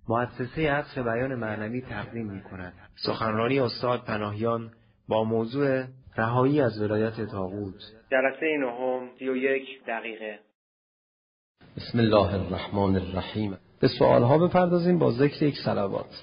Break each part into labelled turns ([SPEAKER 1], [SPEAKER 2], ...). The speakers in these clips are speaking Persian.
[SPEAKER 1] مؤسسه عصر بیان معنوی تقدیم می‌کند سخنرانی استاد پناهیان با موضوع رهایی از ولایت طاغوت.
[SPEAKER 2] جلسه نهم 31 دقیقه.
[SPEAKER 3] بسم الله الرحمن الرحیم. به سوالها بپردازیم با ذکر یک صلوات.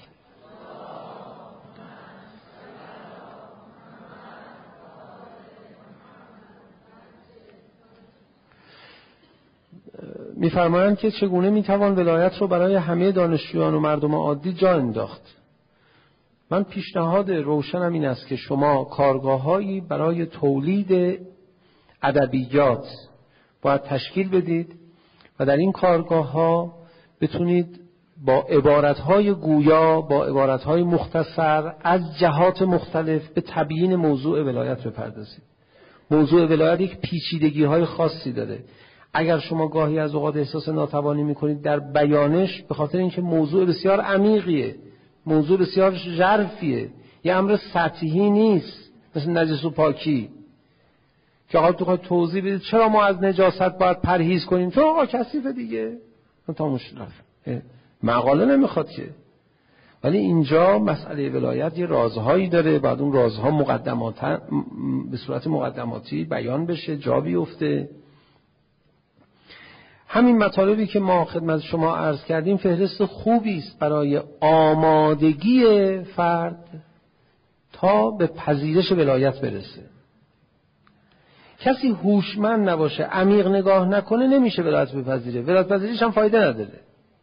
[SPEAKER 3] می‌فرمایند که چگونه میتوان ولایت رو برای همه دانشجویان و مردم عادی جا انداخت. من پیشنهاد روشنم این است که شما کارگاه‌هایی برای تولید ادبیات باید تشکیل بدید و در این کارگاه‌ها بتونید با عبارت‌های گویا، با عبارت‌های مختصر از جهات مختلف به تبیین موضوع ولایت بپردازید. موضوع ولایت یک پیچیدگی‌های خاصی داره. اگر شما گاهی از اوقات احساس ناتوانی میکنید در بیانش، به خاطر اینکه موضوع بسیار عمیقیه، موضوع بسیار ژرفیه، یه امر سطحی نیست مثل نجس و پاکی که آقا تو توضیح بدید چرا ما از نجاست باید پرهیز کنیم، چون آقا کثیفه دیگه، تا مشرف مقاله نمیخواد که. ولی اینجا مسئله ولایت یه رازهایی داره، بعد اون رازها به صورت مقدماتی بیان بشه، جا بیفته. همین مطالبی که ما خدمت شما عرض کردیم فهرست خوبی است برای آمادگی فرد تا به پذیرش ولایت برسه. کسی هوشمند نباشه، عمیق نگاه نکنه، نمیشه ولایت بپذیره. ولایت پذیریش هم فایده نداره.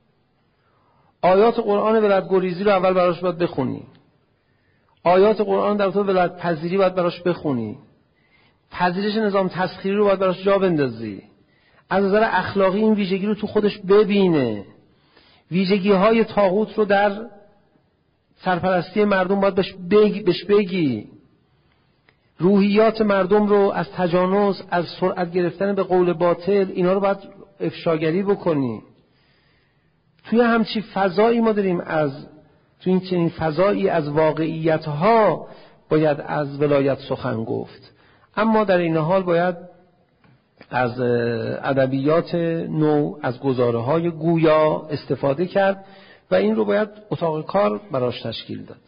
[SPEAKER 3] آیات قرآن ولایت گریزی رو اول براش باید بخونی. آیات قرآن در تو ولایت پذیری باید براش بخونی. پذیرش نظام تسخیری رو باید براش جا بندازی. از نظر اخلاقی این ویژگی رو تو خودش ببینه. ویژگی های طاغوت رو در سرپرستی مردم باید بهش بگی. روحیات مردم رو از تجانس، از سرعت گرفتن به قول باطل، اینا رو باید افشاگری بکنی. توی همچین فضایی ما داریم توی این چنین فضایی از واقعیت ها باید از ولایت سخن گفت. اما در این حال باید از ادبیات نو، از گزاره های گویا استفاده کرد و این رو باید اتاق کار براش تشکیل داد.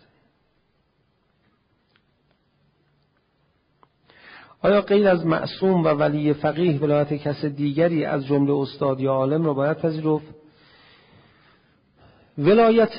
[SPEAKER 3] آیا غیر از معصوم و ولی فقیه ولایت کس دیگری از جمله استاد یا عالم رو باید پذیرفت؟ ولایت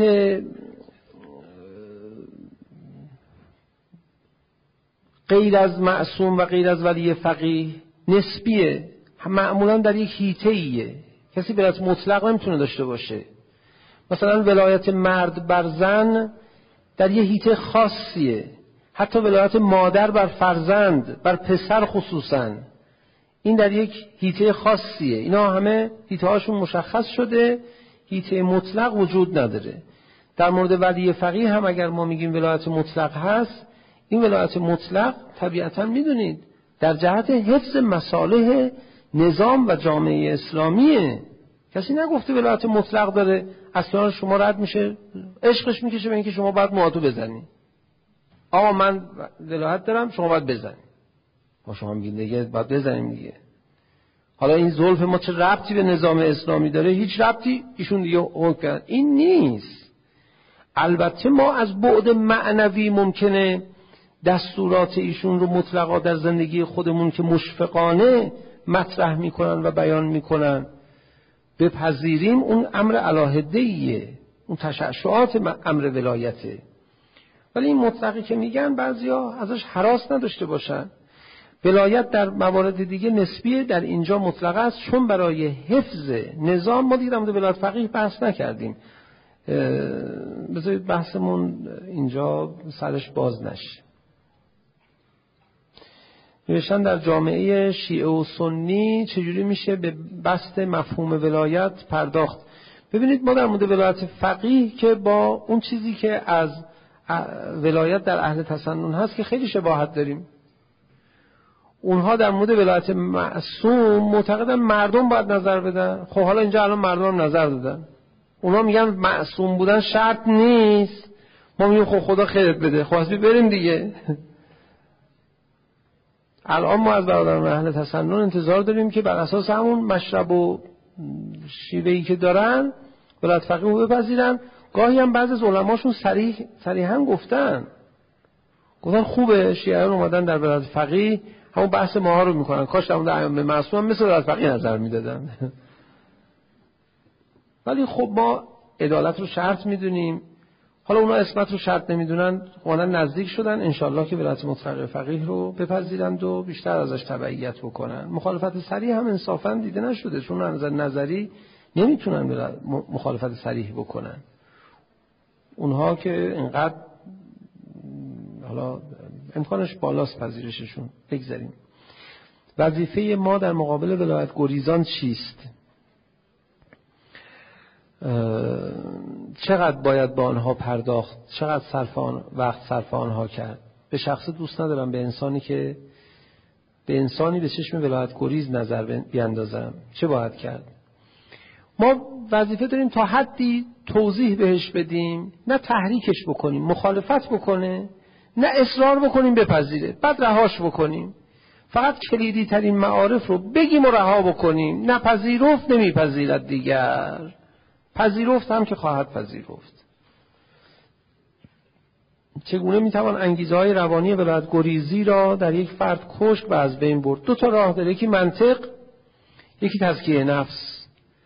[SPEAKER 3] غیر از معصوم و غیر از ولی فقیه نسبیه، معمولا در یک حیطه‌ایه. کسی ولایت مطلق نمیتونه داشته باشه. مثلا ولایت مرد بر زن در یک حیطه خاصیه. حتی ولایت مادر بر فرزند، بر پسر خصوصا، این در یک حیطه خاصیه. اینا همه حیطه هاشون مشخص شده، حیطه مطلق وجود نداره. در مورد ولی فقیه هم اگر ما میگیم ولایت مطلق هست، این ولایت مطلق طبیعتا میدونید در جهت حفظ مصالح نظام و جامعه اسلامیه. کسی نگفته ولایت مطلق داره از کنار شما رد میشه، عشقش میکشه به اینکه شما باید موهاتو بزنی. آقا من ولایت دارم، شما باید بزنی. ما شما میگید دیگه باید بزنیم دیگه. حالا این زلف ما چه ربطی به نظام اسلامی داره؟ هیچ ربطی. ایشون دیگه حکم این نیست. البته ما از بعد معنوی ممکنه دستورات ایشون رو مطلقا در زندگی خودمون که مشفقانه مطرح میکنن و بیان میکنن بپذیریم. اون امر علاهده‌ایه، اون تشعشعات امر ولایته. ولی این مطلقی که میگن بعضیا ازش هراس نداشته باشن. ولایت در موارد دیگه نسبیه، در اینجا مطلق است، چون برای حفظ نظام. ما دیگه در مورد ولایت فقیه بحث نکردیم، بذارید بحثمون اینجا سرش باز نشه. نوشتن در جامعه شیعه و سنی چجوری میشه به بسط مفهوم ولایت پرداخت؟ ببینید ما در مورد ولایت فقیه که با اون چیزی که از ولایت در اهل تسنن هست که خیلی شباهت داریم. اونها در مورد ولایت معصوم معتقدن مردم باید نظر بدن. خب حالا اینجا الان مردم هم نظر دادن. اونها میگن معصوم بودن شرط نیست. ما میگیم خب خدا خیرت بده، خب اصلا بریم دیگه. الان ما از برادران اهل تسنن انتظار داریم که بر اساس همون مشرب و شیوهی که دارن ولایت فقیه رو بپذیرن. گاهی هم بعضی از علماشون صریحاً گفتن خوبه شیعیان اومدن در ولایت فقیه همون بحث ماها رو میکنن، کاش در مورد ائمه معصوم مثل ولایت فقیه نظر میدادن. ولی خب ما عدالت رو شرط میدونیم، حالا اونا اسمت رو شرط نمیدونن، اونا نزدیک شدن انشالله که ولایت مطلقه فقیه رو بپذیرند و بیشتر ازش تبعیت بکنن. مخالفت صریح هم انصافا دیده نشده، چون از نظر نظری نمیتونن مخالفت صریح بکنن. اونها که اینقدر حالا امکانش بالاست پذیرششون. بگذاریم. وظیفه ما در مقابل ولایت گریزان چیست؟ چقدر باید با آنها پرداخت؟ چقدر وقت صرف آنها کرد؟ به شخص دوست ندارم به انسانی به چشم ولایت گریز نظر بیندازم. چه باید کرد؟ ما وظیفه داریم تا حدی توضیح بهش بدیم، نه تحریکش بکنیم مخالفت بکنه، نه اصرار بکنیم بپذیره بعد رهاش بکنیم. فقط کلیدی ترین معارف رو بگیم و رها بکنیم. نه پذیرفت نمیپذیرد دیگر، پذیرفت هم که خواهد پذیرفت. چگونه میتوان انگیزه های روانی ولایت گریزی را در یک فرد کشت و از بین برد؟ 2 تا راه داره، یکی منطق، یکی تزکیه نفس.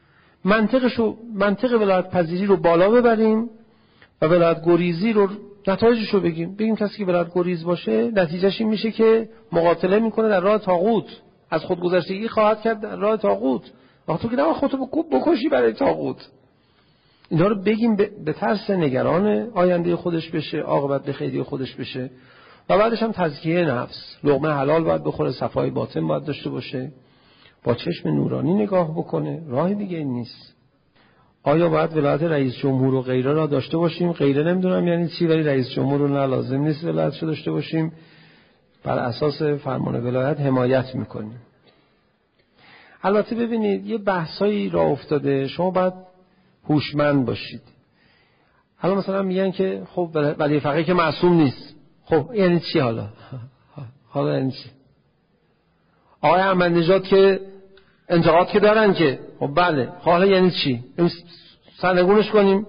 [SPEAKER 3] منطق ولایت پذیری رو بالا ببریم و ولایت گریزی رو نتایجش رو بگیم کسی که ولایت گریز باشه نتیجهش این میشه که مقاتله میکنه در راه طاغوت، از خودگذشتگی خواهد کرد در راه طاغوت. وقتی که نباید خودتو بکشی برای طاغوت. اینا رو بگیم به ترس نگران آینده خودش بشه، عاقبت به خیری خودش بشه. و بعدش هم تزکیه نفس، لقمه حلال باید بخوره، صفای باطن باید داشته باشه، با چشم نورانی نگاه بکنه، راهی دیگه این نیست. آیا باید ولایت رئیس جمهور و غیره را داشته باشیم؟ غیره نمیدونم یعنی چی، ولی رئیس جمهور رو نه لازم نیست ولایتش داشته باشیم. بر اساس فرمان ولایت حمایت میکنیم. البته ببینید یه بحثایی راه افتاده، شما باید هوشمند باشید. حالا مثلا میگن که خب ولی فقیه که معصوم نیست. خب یعنی چی حالا یعنی چی؟ آقای احمدی نژاد که انتقاد که دارن که خب بله، حالا یعنی چی؟ سرنگونش کنیم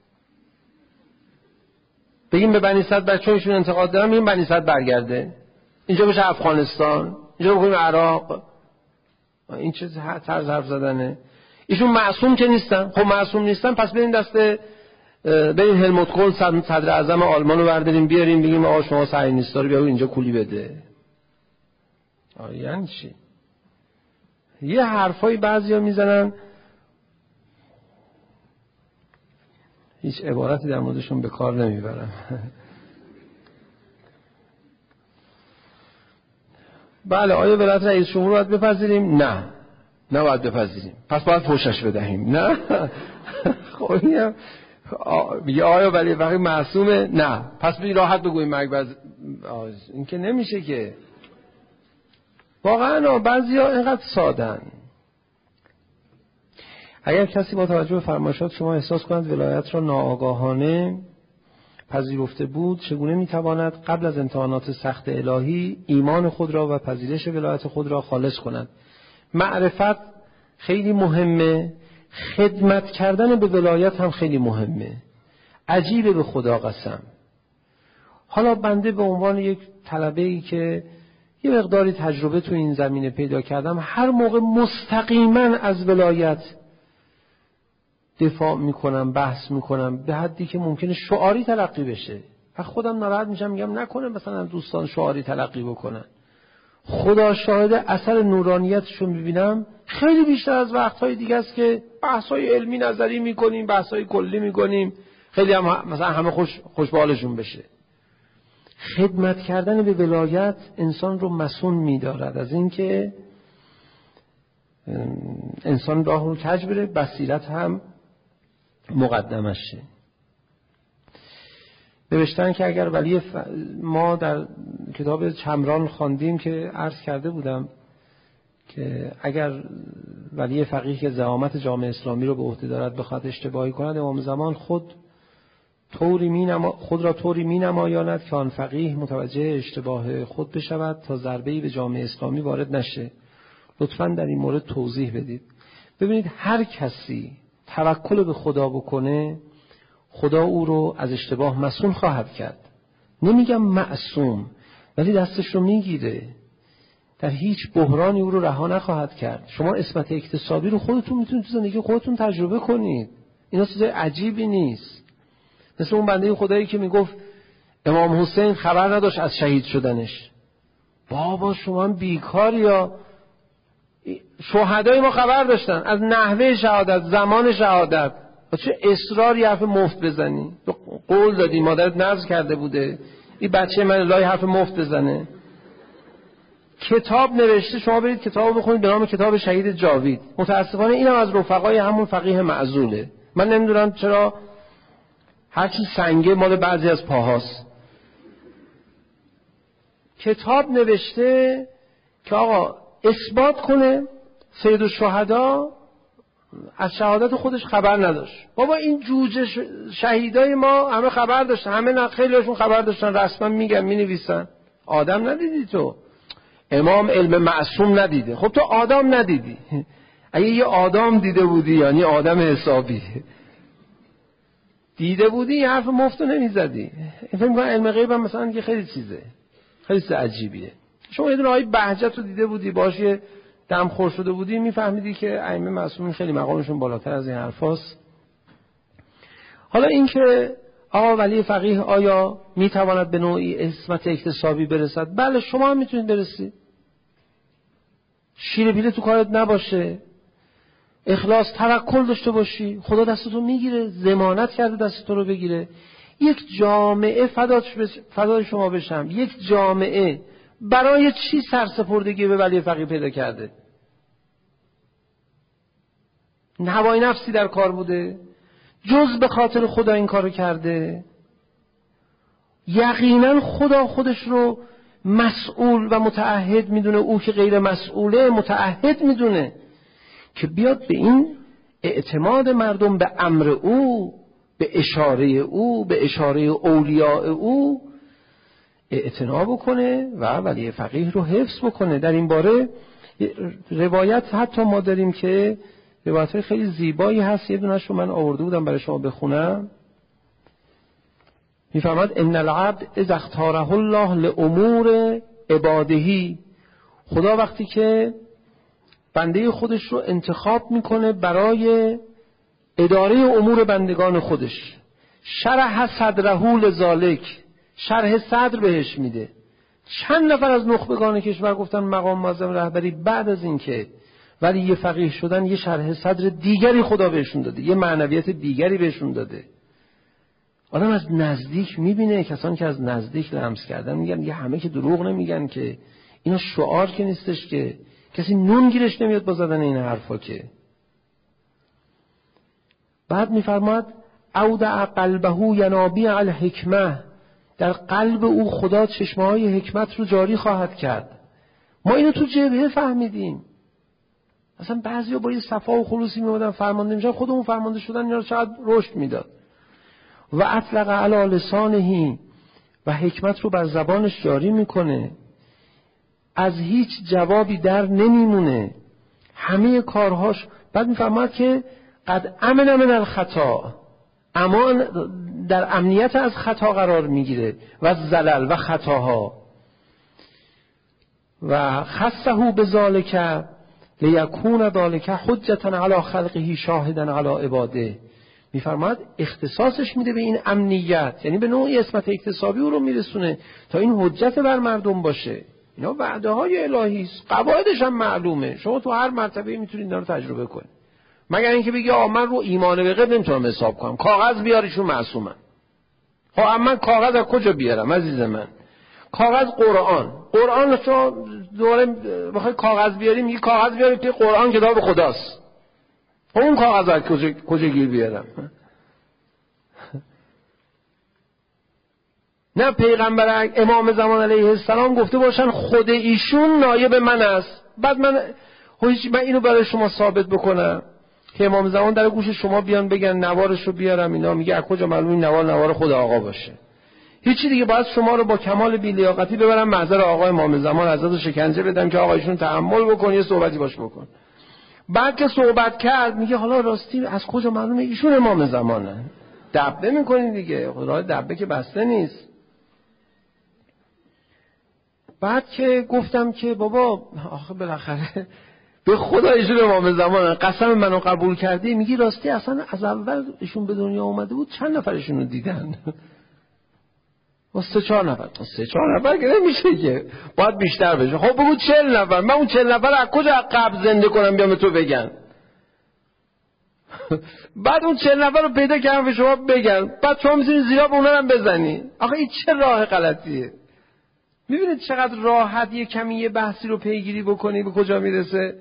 [SPEAKER 3] بگیم به بنی صدر بچه‌هاشون انتقاد دارن، میگیم بنی صدر برگرده، اینجا بشه افغانستان، اینجا بکنیم عراق. این چه طرز حرف زدنه؟ ایشون معصوم که نیستن. خب معصوم نیستن پس بریم بریم هلموت کول صدر اعظم آلمان رو برداریم بیاریم بگیم آقا شما صهیونیستا رو بیا اینجا کولی بده. یعنی چی؟ یه حرفایی بعضیا میزنن هیچ عبارتی در موردشون به کار نمیبرم. بله آیا ولایت رئیس جمهور باید بپذیریم؟ نه باید بپذیریم. پس باید فوشش بدهیم؟ نه. خب میگه آیا ولی فقیه معصومه؟ نه. پس بی راحت بگوییم مرگ این که نمیشه که. واقعا بعضیا اینقدر سادن. اگر کسی با توجه به فرمایشات شما احساس کند ولایت را ناآگاهانه پذیرفته بود، چگونه میتواند قبل از امتحانات سخت الهی ایمان خود را و پذیرش ولایت خود را خالص کند؟ معرفت خیلی مهمه، خدمت کردن به ولایت هم خیلی مهمه. عجیبه به خدا قسم. حالا بنده به عنوان یک طلبه‌ای که یه مقداری تجربه تو این زمینه پیدا کردم، هر موقع مستقیما از ولایت دفاع میکنم، بحث میکنم، به حدی که ممکنه شعاری تلقی بشه. و خودم ناراحت میشم، میگم نکنه مثلا دوستان شعاری تلقی بکنن. خدا شاهد اثر نورانیتشو میبینم خیلی بیشتر از وقتهای دیگه است که بحثای علمی نظری میکنیم، بحثای کلی میکنیم، خیلی هم مثلا همه خوشبالشون بشه. خدمت کردن به ولایت انسان رو مسئول می‌دارد از اینکه انسان راه رو کج بره، بصیرت هم مقدمش شه. نوشتن که اگر ما در کتاب چمران خواندیم که عرض کرده بودم که اگر ولی فقیه که زعامت جامعه اسلامی رو به عهده دارد بخواد اشتباهی کند، امام زمان خود را طوری می نمایاند که آن فقیه متوجه اشتباه خود بشود تا ضربه‌ای به جامعه اسلامی وارد نشه. لطفاً در این مورد توضیح بدید. ببینید هر کسی توکل به خدا بکنه، خدا او رو از اشتباه معصوم خواهد کرد. نمیگم معصوم، ولی دستش رو میگیره، در هیچ بحرانی او رو رها نخواهد کرد. شما عصمت اکتسابی رو خودتون میتونید تو زندگی خودتون تجربه کنید. اینا چیز عجیبی نیست. مثل اون بنده خدایی که میگفت امام حسین خبر نداشت از شهید شدنش. بابا شما بیکاری یا شهدای ما خبر داشتن از نحوه شهادت، زمان شهادت. چه اصراری حرف مفت بزنی؟ قول دادی، مادرت نذر کرده بوده این بچه من لای حرف مفت بزنه. کتاب نوشته، شما برید کتاب بخونید به نام کتاب شهید جاوید. متاسفانه اینم از رفقای همون فقیه معزوله. من نمیدونم چرا هرچی سنگه مال بعضی از پاهاست. کتاب نوشته که آقا اثبات کنه سید الشهدا از شهادت خودش خبر نداشت. بابا این جوجه شهیدای ما همه خبر داشتن، همه خیلیشون خبر داشتن، رسما میگن مینویسن. آدم ندیدی تو؟ امام علم معصوم ندیده. خب تو آدم ندیدی. اگه یه آدم دیده بودی یعنی آدم حسابی دیده بودی این حرف مفتو نمیزدی. فکر می‌کنم علم غیب هم مثلا که خیلی چیزه، خیلی چیز عجیبیه. شما یه دونه آیه بهجت رو دیده بودی باش یه دم خور شده بودی میفهمیدی که ائمه معصومین خیلی مقامشون بالاتر از این حرفاست. حالا این که آقا ولی فقیه آیا میتواند به نوعی عصمت اکتسابی برسد؟ بله شما هم میتونید برسید. شیره پیله تو کارت نباشه، اخلاص توکل داشته باشی، خدا دستتو میگیره، ضمانت کرده دستتو رو بگیره. یک جامعه فدای شما بشم، یک جامعه برای چی سرسپردگی به ولی فقیه پیدا کرده؟ هوای نفسی در کار بوده؟ جز به خاطر خدا این کارو کرده؟ یقینا خدا خودش رو مسئول و متعهد میدونه، او که غیر مسئوله متعهد میدونه که بیاد به این اعتماد مردم به امر او، به اشاره او، به اشاره اولیاء او اعتنا بکنه و ولی فقیه رو حفظ بکنه. در این باره روایت حتی ما داریم که روایت خیلی زیبایی هست. یه دونش رو من آورده بودم برای شما بخونم. میفرماد ان العبد اذا اختاره الله لامور عباده، خدا وقتی که بنده خودش رو انتخاب میکنه برای اداره امور بندگان خودش، شرح صدره لذالک، شرح صدر بهش میده. چند نفر از نخبگان کشور گفتن مقام معظم رهبری بعد از این که ولی یه فقیه شدن یه شرح صدر دیگری خدا بهشون داده، یه معنویت دیگری بهشون داده. آدم از نزدیک میبینه، کسانی که از نزدیک لمس کردن میگن یه همه که دروغ نمیگن که، اینا شعار که نیستش که، کسی نون گیرش نمیاد با زدن این حرفا که. بعد میفرماد اودع قلبه ینابیع الحکمه، در قلب او خدا چشمه‌های حکمت رو جاری خواهد کرد. ما اینو تو جبهه فهمیدیم. اصلا بعضیا با یه صفا و خلوصی میومدن فرمانده میشن، خودمون فرمانده شدن اینا رو چقدر رشد میداد. و اطلق علی لسانه، و حکمت رو بر زبانش جاری میکنه، از هیچ جوابی در نمیمونه، همه کارهاش. بعد میفرماد که قد امن من الخطا، امان در امنیت از خطا قرار میگیره و زلل و خطاها. و خصه بذالک لیکون ذالک حجتا علی خلقه شاهدا علی عباده. میفرماد اختصاصش میده به این امنیت، یعنی به نوعی عصمت اکتسابی او رو میرسونه تا این حجت بر مردم باشه. اینا وعده های الهی است، قواعدش هم معلومه، شما تو هر مرتبه میتونید اینا رو تجربه کنید. مگر اینکه بگی من رو ایمان به غیب نمیتونم حساب کنم، کاغذ بیاریشون معصومن. خب من کاغذ از کجا بیارم عزیز من؟ کاغذ قرآن شما دوباره بخوای کاغذ بیاری، میگی کاغذ بیاری که قرآن کتاب خداست. اون کاغذ از کجا گیر بیارم؟ نه پیغمبر امام زمان علیه السلام گفته باشن خود ایشون نایب من است، بعد من اینو برای شما ثابت بکنم که امام زمان در گوش شما بیان بگن نوارشو بیارم، اینا میگه از کجا معلوم این نوار خود آقا باشه؟ هیچی دیگه، باید شما رو با کمال بی‌لیاقتی ببرم محضر آقا امام زمان، ازش شکنجه بدم که آقا ایشون تحمل بکن، یه صحبتی باش بکن. بعد که صحبت کرد میگه حالا راستی از کجا معلومه ایشون امام زمانه؟ دبه میکنی دیگه، راه دبه که بسته نیست. بعد که گفتم که بابا آخه بالاخره به خدا ایشون امام زمان قسم منو قبول کردی، میگی راستی اصلا از اول ایشون به دنیا اومده بود چند نفرشون رو دیدن؟ 3-4 نفر. 3-4 نفر که نمیشه که، باید بیشتر بشه. خب بگو 40 نفر. من اون 40 نفر از کجا قبل زنده کنم بیام تو بگن؟ بعد اون 40 نفر رو پیدا کردم به شما بگن، بعد شما میتونی زیرا به اونا هم بزنی. آخه این چه راه غلطیه؟ میبینید چقدر راحت یه کمی یه بحثی رو پیگیری بکنی به کجا میرسه؟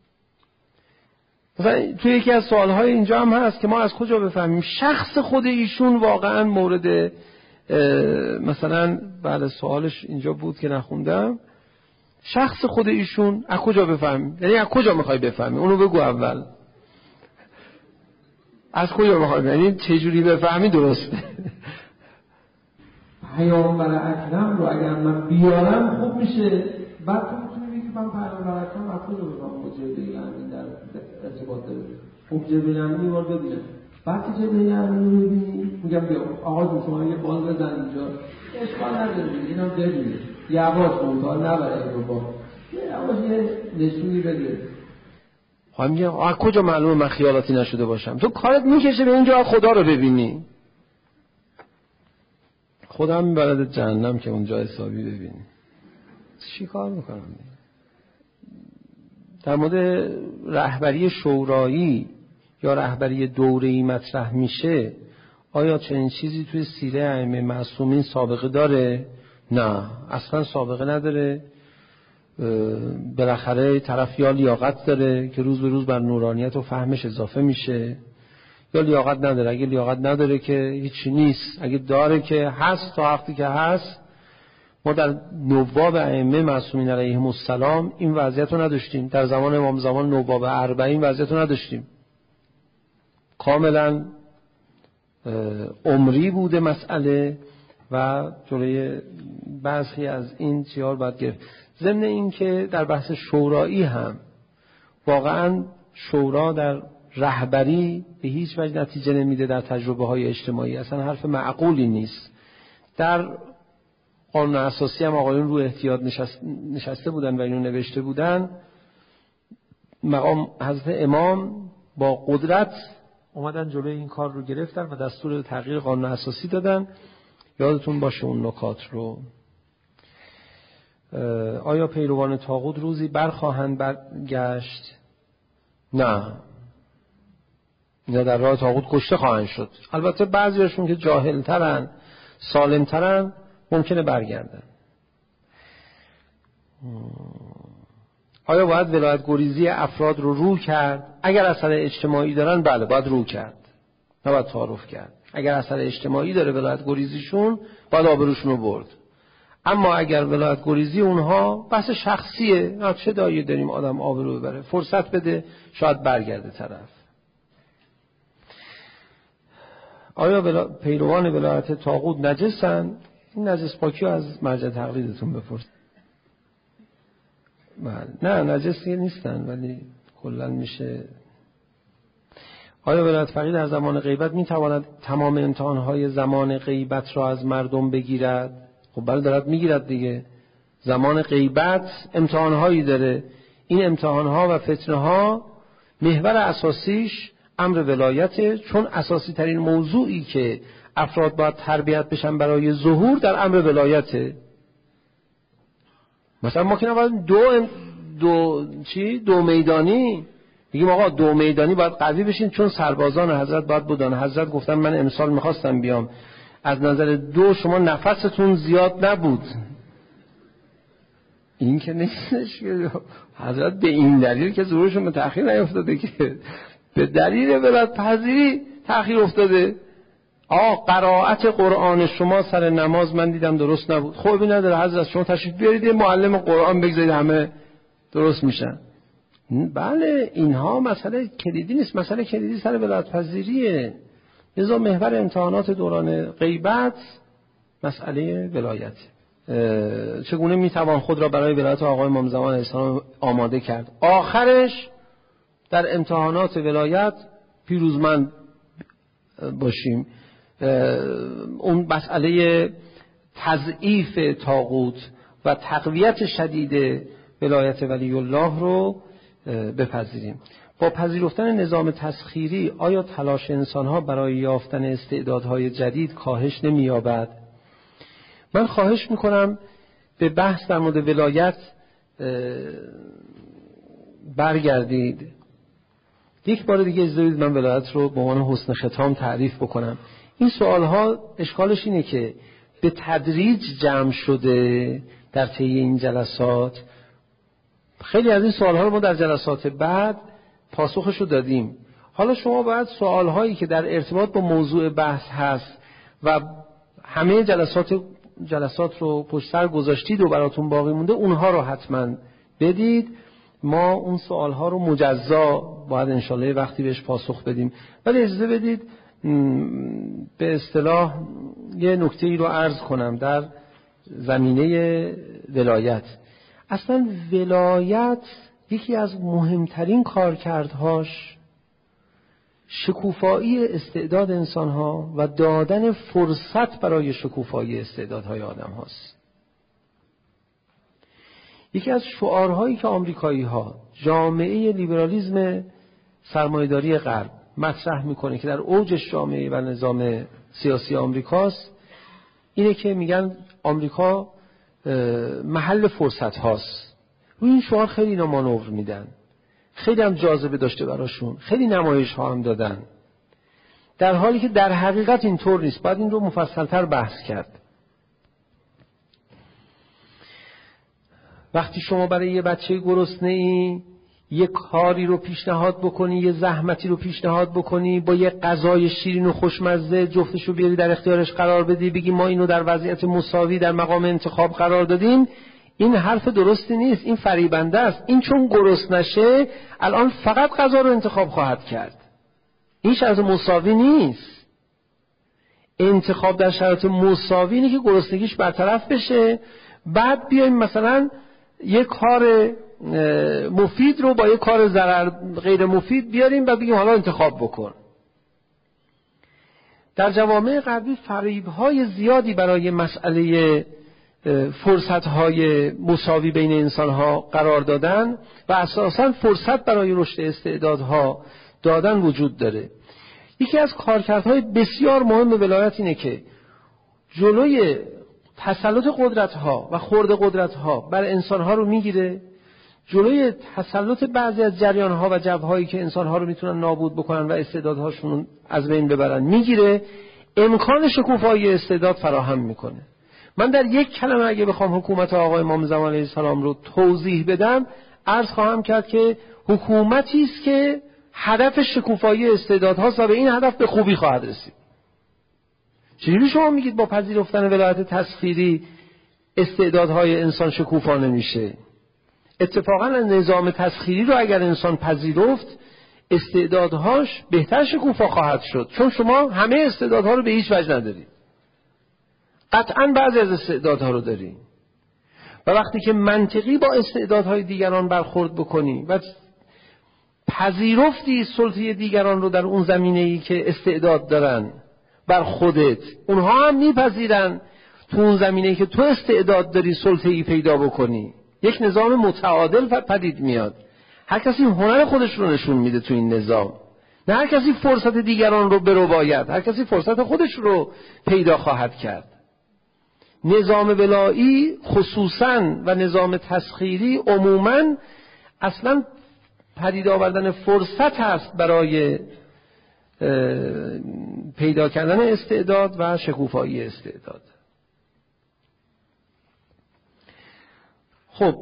[SPEAKER 3] مثلا توی یکی از سوالهای اینجا هم هست که ما از کجا بفهمیم شخص خود ایشون واقعا مورد مثلا بعد سوالش اینجا بود که نخوندم، شخص خود ایشون از کجا بفهمیم؟ یعنی از کجا میخوای بفهمی؟ اونو بگو اول. از کجا میخوای؟ یعنی چجوری بفهمی درسته؟
[SPEAKER 4] پیامبر اکرم رو اگر من بیارم خوب میشه. بعد تو میتونی بگی من پیامبر اکرم از کجا بفهمم با جبریل امین در ارتباط داره؟ خب جبریل امین رو ببینم. بعد که جبریل امین رو ببینی میگم بیا آقا شما یه بال بزن اینجا، اشکال نداره اینا ببینید یواش مونتا نبره رو با یواش یه نشونی بده.
[SPEAKER 3] خب میگم از کجا معلومه من خیالاتی نشده باشم؟ تو کارت میکشه به اینجا خدا رو ببینی، خدا هم میبرد جهنم که اونجا حسابی ببینی. چی کار میکنم؟ در مورد رهبری شورایی یا رهبری دوره‌ای مطرح میشه، آیا چنین چیزی توی سیره ائمه معصومین سابقه داره؟ نه، اصلا سابقه نداره. بالاخره طرف یا لیاقت داره که روز به روز بر نورانیت و فهمش اضافه میشه، یا لیاقت نداره. اگه لیاقت نداره که هیچی نیست، اگه داره که هست. تا وقتی که هست، ما در نواب ائمه معصومین علیهم السلام این وضعیت رو نداشتیم. در زمان امام زمان نواب اربعین وضعیت رو نداشتیم، کاملا عمری بوده مسئله و جلوی بعضی از این چیار باید گرفت. ضمن این که در بحث شورایی هم واقعا شورا در رهبری به هیچ وجه نتیجه نمیده در تجربه های اجتماعی، اصلا حرف معقولی نیست. در قانون اساسی هم آقایون رو احتیاط نشسته بودن و اینو نوشته بودن. مقام حضرت امام با قدرت اومدن جلوی این کار رو گرفتن و دستور تغییر قانون اساسی دادن. یادتون باشه اون نکات رو. آیا پیروان طاغوت روزی برخواهند برگشت؟ نه، یا در راه طاغوت کشته خواهند شد. البته بعضیاشون که جاهلترن سالمترن ممکنه برگردن. آیا باید ولایت گریزی افراد رو کرد؟ اگر اثر اجتماعی دارن بله باید رو کرد، نباید تعارف کرد. اگر اثر اجتماعی داره ولایت گریزیشون باید آبروشون رو برد. اما اگر ولایت گریزی اونها بحث شخصیه، چه دایی داریم آدم آبرو ببره؟ فرصت بده شاید برگرده طرف. آیا پیروان ولایت طاغوت نجسن؟ این نجس پاکی از مرجع تقلیدتون بپرسید. نه نجسی نیستن ولی کلا میشه. آیا ولایت فقیه در زمان غیبت میتواند تمام امتحانهای زمان غیبت را از مردم بگیرد؟ خب بله دارد میگیرد دیگه. زمان غیبت امتحانهایی داره. این امتحانها و فتنه‌ها محور اساسیش امر ولایته، چون اساسی ترین موضوعی که افراد باید تربیت بشن برای ظهور در امر ولایته. مثلا ما که نباید دو میدانی بگیم آقا دو میدانی باید قوی بشین چون سربازان حضرت باید بودن. حضرت گفتن من امسال میخواستم بیام، از نظر دو شما نفستون زیاد نبود. این که نیستش که حضرت به این دلیل که ظهورشون به تأخیر نیفتاده، که به دلیل ولایت پذیری تأخیر افتاده. قرائت قرآن شما سر نماز من دیدم درست نبود. خوبی نداره حضرت شما تشریف بیارید معلم قرآن بگذارید همه درست میشن. بله اینها مسئله کلیدی نیست، مسئله کلیدی سر ولایت پذیریه. لذا محور امتحانات دوران غیبت مسئله ولایت. چگونه میتوان خود را برای ولایت آقای امام زمان علیه السلام آماده کرد؟ آخرش در امتحانات ولایت پیروزمند باشیم. اون مسئله تضعیف طاغوت و تقویت شدید ولایت ولی الله رو بپذیریم. با پذیرفتن نظام تسخیری آیا تلاش انسان‌ها برای یافتن استعدادهای جدید کاهش نمی‌یابد؟ من خواهش می‌کنم به بحث در مورد ولایت برگردید. یک بار دیگه اجازه بدید من ولایت رو به عنوان حسن ختام تعریف بکنم. این سوال‌ها اشکالش اینه که به تدریج جمع شده در طی این جلسات. خیلی از این سوال‌ها رو ما در جلسات بعد پاسخش رو دادیم. حالا شما باید سوال‌هایی که در ارتباط با موضوع بحث هست و همه جلسات رو پشت سر گذاشتید و براتون باقی مونده، اونها رو حتما بدید. ما اون سوال‌ها رو مجزا باید انشالله وقتی بهش پاسخ بدیم. ولی اجازه بدید به اصطلاح یه نکته‌ای رو عرض کنم در زمینه ولایت. اصلا ولایت یکی از مهمترین کارکردهاش شکوفایی استعداد انسان‌ها و دادن فرصت برای شکوفایی استعدادهای آدم هاست. یکی از شعارهایی که آمریکایی‌ها جامعه لیبرالیسم سرمایه‌داری غرب مطرح میکنه که در اوجش جامعه و نظام سیاسی آمریکاست، اینه که میگن آمریکا محل فرصت هاست. روی این شعار خیلی اینا مانور میدن، خیلی هم جاذبه داشته براشون، خیلی نمایش ها هم دادن، در حالی که در حقیقت اینطور نیست. باید این رو مفصل‌تر بحث کرد. وقتی شما برای یه بچه گرسنه‌ای یه کاری رو پیشنهاد بکنی، یه زحمتی رو پیشنهاد بکنی، با یه غذای شیرین و خوشمزه جفتش رو بیاری در اختیارش قرار بدی، بگی ما اینو در وضعیت مساوی در مقام انتخاب قرار دادیم، این حرف درستی نیست، این فریبنده است. این چون گرسنه نشه الان فقط غذا رو انتخاب خواهد کرد. این شرط مساوی نیست. انتخاب در شرط مساوی اینه که گرسنگیش برطرف بشه، بعد بیایم مثلا یه کار مفید رو با یه کار غیر مفید بیاریم و بگیم حالا انتخاب بکن. در جوامع غربی فریب‌های زیادی برای مسئله فرصت‌های مساوی بین انسان‌ها قرار دادن و اساساً فرصت برای رشد استعدادها دادن وجود داره. یکی از کارکردهای بسیار مهم ولایت اینه که جلوی تسلط قدرت‌ها و خرد قدرت‌ها بر انسان‌ها رو میگیره، جلوی تسلط بعضی از جریان‌ها و جبهه‌هایی که انسان‌ها رو میتونن نابود بکنن و استعدادهاشون از بین ببرن میگیره، امکان شکوفایی استعداد فراهم میکنه. من در یک کلمه اگه بخوام حکومت آقای امام زمان علیه السلام رو توضیح بدم، عرض خواهم کرد که حکومتی است که هدف شکوفایی استعدادهاست و به این هدف به خوبی خواهد رسید. چجوری شما میگید با پذیرفتن ولایت تسخیری استعدادهای انسان شکوفا نمیشه؟ اتفاقا نظام تسخیری رو اگر انسان پذیرفت استعدادهاش بهتر شکوفا خواهد شد، چون شما همه استعدادها رو به هیچ وجه ندارید، قطعا بعضی از استعدادها رو دارید و وقتی که منطقی با استعدادهای دیگران برخورد بکنی و پذیرفتی سلطه دیگران رو در اون زمینه‌ای که استعداد دارن بر خودت، اونها هم میپذیرن تو اون زمینه‌ای که تو استعداد داری سلطه‌ای پیدا بکنی، یک نظام متعادل پدید میاد. هر کسی هنر خودش رو نشون میده تو این نظام، نه هر کسی فرصت دیگران رو برباید، هر کسی فرصت خودش رو پیدا خواهد کرد. نظام ولایی خصوصاً و نظام تسخیری عموماً اصلاً پدید آوردن فرصت هست برای پیدا کردن استعداد و شکوفایی استعداد. خب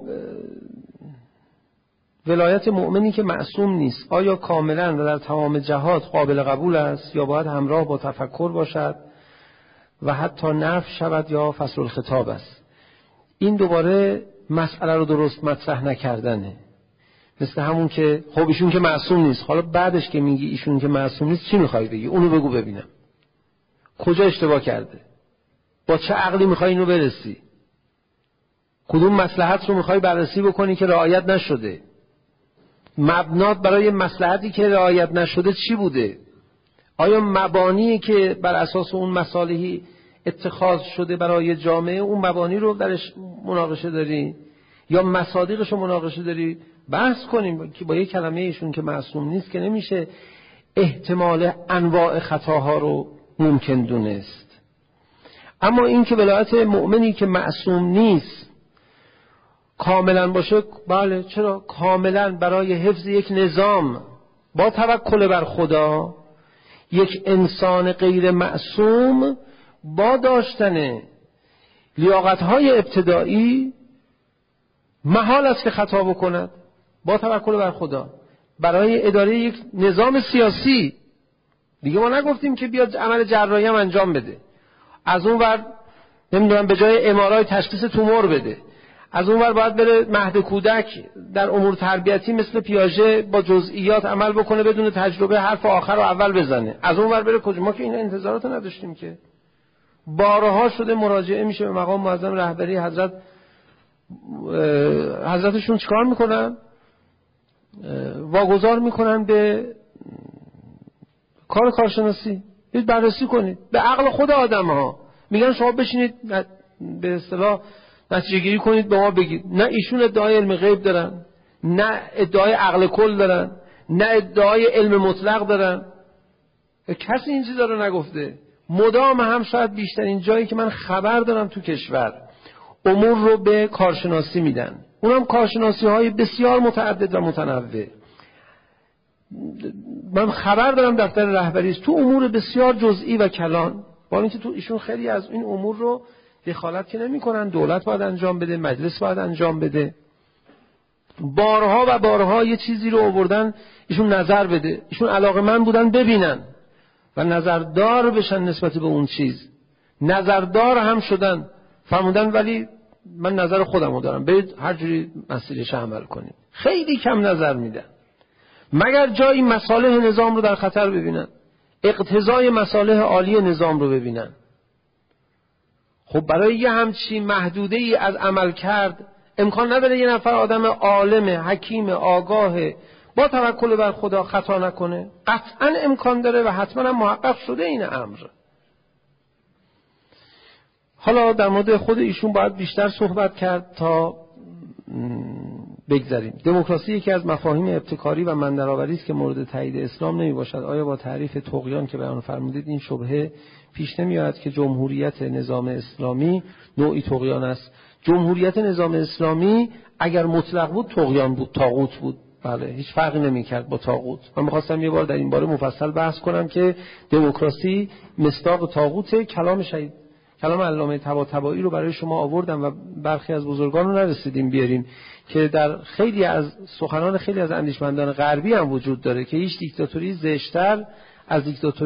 [SPEAKER 3] ولایت مؤمنی که معصوم نیست آیا کاملا و در تمام جهات قابل قبول است یا باید همراه با تفکر باشد و حتی نفی شود یا فصل الخطاب است؟ این دوباره مسئله رو درست مطرح نکردنه. مثل همون که خب ایشون که معصوم نیست، حالا بعدش که میگی ایشون که معصوم نیست چی میخوای بگی؟ اونو بگو ببینم کجا اشتباه کرده، با چه عقلی میخوای اینو برسی، کدوم مصلحت رو میخوای بررسی بکنی که رعایت نشده، مبنات برای مصلحتی که رعایت نشده چی بوده؟ آیا مبانی که بر اساس اون مصالحی اتخاذ شده برای جامعه، اون مبانی رو درش مناقشه داری یا مصادیقش رو مناقشه داری؟ بحث کنیم که با یک کلمه ایشون که معصوم نیست که نمیشه احتمال انواع خطاها رو ممکن دونست. اما این که ولایت مؤمنی که معصوم نیست کاملا باشه، بله چرا؟ کاملا برای حفظ یک نظام با توکل بر خدا، یک انسان غیر معصوم با داشتن لیاقت‌های ابتدایی محال است که خطا بکند با توکل بر خدا. برای اداره یک نظام سیاسی دیگه ما نگفتیم که بیاد عمل جراحی هم انجام بده، از اون ور نمیدونم به جای ام‌آر تشخیص تومور بده، از اون ور باید بره مهد کودک در امور تربیتی مثل پیاژه با جزئیات عمل بکنه بدون تجربه حرف آخر رو اول بزنه، از اون ور بره کجا. ما که این انتظارات نداشتیم که. بارها شده مراجعه میشه به مقام معظم رهبری حضرتشون چیکار میکنن؟ واگذار میکنن به کارشناسی، برید بررسی کنید به عقل خود آدم ها. میگن شما بشینید به اصطلاح نتیجه گیری کنید به ما بگید. نه ایشون ادعای علم غیب دارن، نه ادعای عقل کل دارن، نه ادعای علم مطلق دارن. کسی این چیزا رو نگفته. مدام هم شاید بیشترین جایی که من خبر دارم تو کشور امور رو به کارشناسی میدن، اونم کارشناسی های بسیار متعدد و متنوع. من خبر دارم دفتر رهبری تو امور بسیار جزئی و کلان، با اینکه تو ایشون خیلی از این امور رو دخالت که نمی‌کنن، دولت باید انجام بده، مجلس باید انجام بده. بارها و بارها یه چیزی رو آوردن ایشون نظر بده، ایشون علاقه‌مند بودن ببینن و نظردار بشن نسبت به اون چیز. نظردار هم شدن، فرمودن ولی من نظر خودم رو دارم، برید هر جوری مسیرش عمل کنید. خیلی کم نظر میدن مگر جایی مصالح نظام رو در خطر ببینن، اقتضای مصالح عالی نظام رو ببینن. خب برای یه همچی محدوده ای از عمل کرد امکان نداره یه نفر آدم عالم، حکیم، آگاه با توکل بر خدا خطا نکنه؟ قطعا امکان داره و حتما هم محقق شده این امر. حالا در مورد خود ایشون باید بیشتر صحبت کرد تا بگذاریم. دموکراسی یکی از مفاهیم ابتکاری و مندرآوری است که مورد تایید اسلام نمی باشد. آیا با تعریف طغیان که بیان فرمودید این شبهه پیش نمی آید که جمهوریت نظام اسلامی نوعی طغیان است؟ جمهوریت نظام اسلامی اگر مطلق بود طغیان بود، طاغوت بود. بله، هیچ فرقی نمی کرد با طاغوت. من می‌خواستم یه بار در این باره مفصل بحث کنم که دموکراسی مصداق طاغوت. کلام علامه طباطبایی رو برای شما آوردم و برخی از بزرگان رو نرسیدیم بیاریم که در خیلی از سخنان خیلی از اندیشمندان غربی هم وجود داره که هیچ دیکتاتوری زشت‌تر از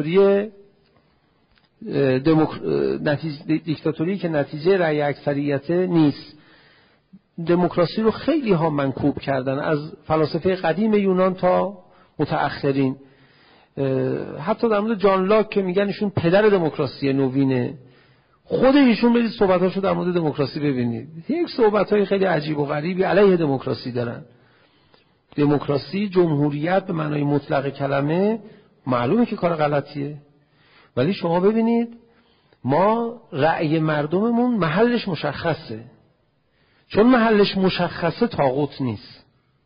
[SPEAKER 3] دیکتاتوری که نتیجه رأی اکثریت نیست. دموکراسی رو خیلی ها منکوب کردن، از فلاسفه قدیم یونان تا متأخرین. حتی در مورد جان لاک که میگن ایشون پدر دموکراسی نوینه، خود ایشون برید صحبتاشو در مورد دموکراسی ببینید، یک صحبتای خیلی عجیب و غریبی علیه دموکراسی دارن. دموکراسی، جمهوریت به معنای مطلق کلمه معلومه که کار غلطیه، ولی شما ببینید ما رأی مردممون محلش مشخصه. چون محلش مشخصه طاغوت نیست،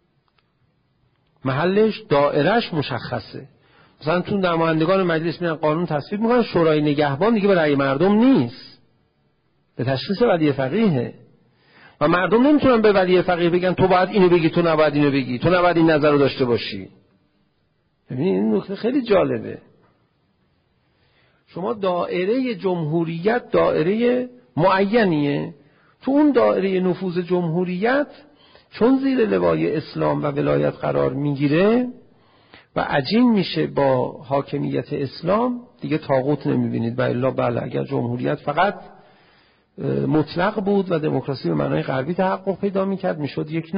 [SPEAKER 3] محلش دائرش مشخصه. مثلا تو نمایندگان مجلس میرن قانون تصویب میکنن، شورای نگهبان دیگه به رأی مردم نیست، به تشخیص ولی فقیهه و مردم نمیتونن به ولی فقیه بگن تو باید اینو بگی، تو نباید اینو بگی، تو نباید این نظر رو داشته باشی. ببینید این نکته خیلی جالبه. شما دائره جمهوریت دائره معینیه، تو اون دائره نفوذ جمهوریت چون زیر لوای اسلام و ولایت قرار میگیره و عجین میشه با حاکمیت اسلام، دیگه طاغوت نمیبینید. و الا بله، اگر جمهوریت فقط مطلق بود و دموکراسی به معنای غربی تحقق پیدا میکرد میشد یک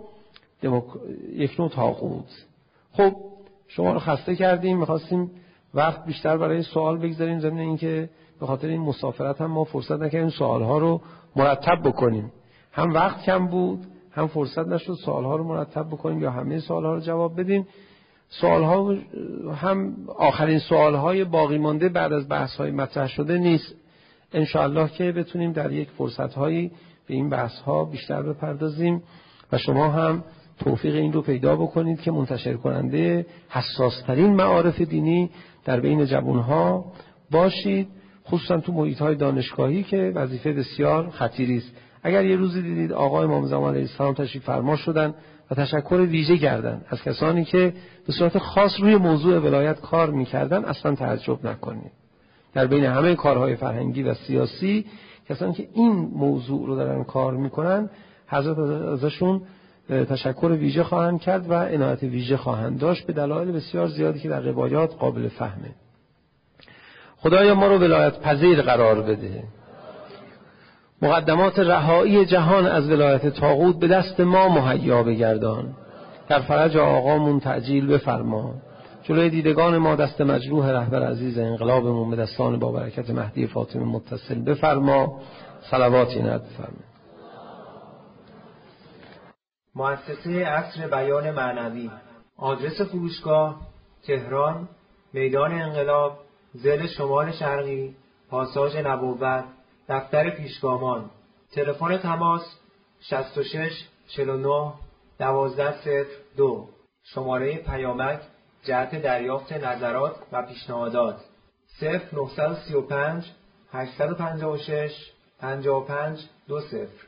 [SPEAKER 3] نوع طاغوت. خب شما رو خسته کردیم، میخواستیم وقت بیشتر برای سوال بگذاریم، ضمن اینکه به خاطر این مسافرت هم ما فرصت نکردیم سوالها رو مرتب بکنیم. هم وقت کم بود، هم فرصت نشد سوالها رو مرتب بکنیم یا همه سوالها رو جواب بدیم. سوال‌ها هم آخرین سوال‌های باقی مانده بعد از بحث‌های مطرح شده نیست. انشاءالله که بتونیم در یک فرصت‌هایی به این بحث‌ها بیشتر بپردازیم و شما هم توفیق این رو پیدا بکنید که منتشر کننده حساس‌ترین معارف دینی در بین جوان‌ها باشید، خصوصا تو محیط‌های دانشگاهی که وظیفه بسیار خطیری است. اگر یه روزی دیدید آقا امام زمان علیه السلام تشریف فرما شدن و تشکر ویژه کردن از کسانی که به صورت خاص روی موضوع ولایت کار می‌کردن، اصلا تعجب نکنید. در بین همه کارهای فرهنگی و سیاسی کسانی که این موضوع رو دارن کار می‌کنن، حضرت ازشون تشکر ویژه خواهند کرد و عنایت ویژه خواهند داشت به دلایل بسیار زیادی که در روایات قابل فهمه. خدایا ما رو ولایت پذیر قرار بده. مقدمات رهایی جهان از ولایت طاغوت به دست ما مهیا بگردان. در فرج آقامون تعجیل بفرما. جلوی دیدگان ما دست مجروح رهبر عزیز انقلابمون به دستان با برکت مهدی فاطمه متصل بفرما. صلواتی نت بفرما.
[SPEAKER 1] مؤسسه عصر بیان معنوی. آدرس فروشگاه: تهران، میدان انقلاب، ضلع شمال شرقی، پاساژ نبوت، دفتر پیشگامان. تلفن تماس 66 49 1202. شماره پیامک جهت دریافت نظرات و پیشنهادات 0935 856 55 20.